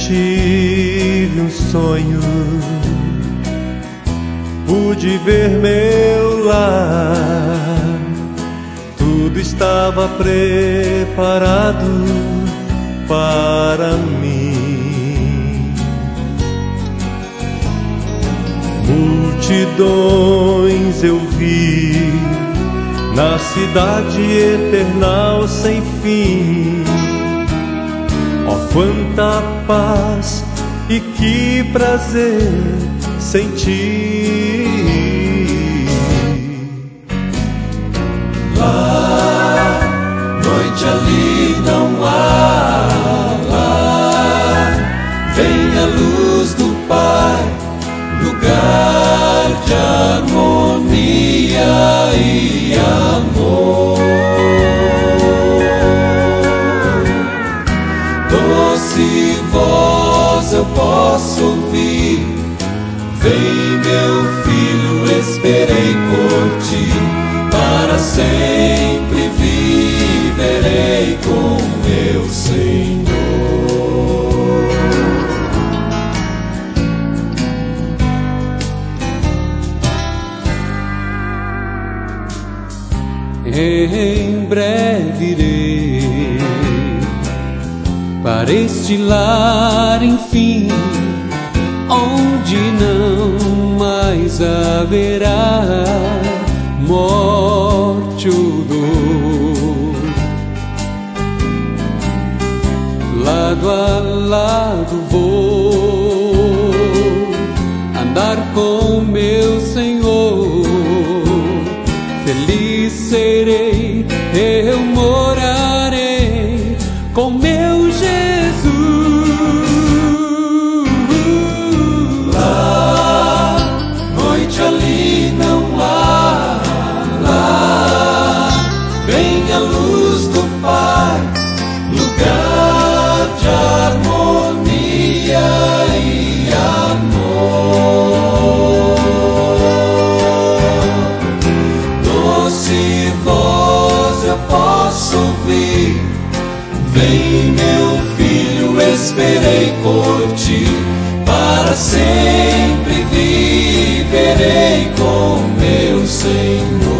tive um sonho, pude ver meu lar, tudo estava preparado para mim. Multidões eu vi na cidade eternal sem fim. Oh, quanta paz e que prazer senti. Lá, noite ali não há. Lá, vem a luz do Pai, lugar de harmonia e amor. Doce voz eu posso ouvir, vem meu filho, esperei por ti, para sempre viverei com meu Senhor. Em breve irei para este lar, enfim, onde não mais haverá morte ou dor. Lado a lado vou andar com meu Senhor, feliz serei, eu morarei com meu Jesus. Lá, noite ali não há. Lá, vem a luz do Pai, lugar de harmonia e amor. Doce voz eu posso ouvir, vem meu filho, esperei por ti, para sempre viverei com meu Senhor.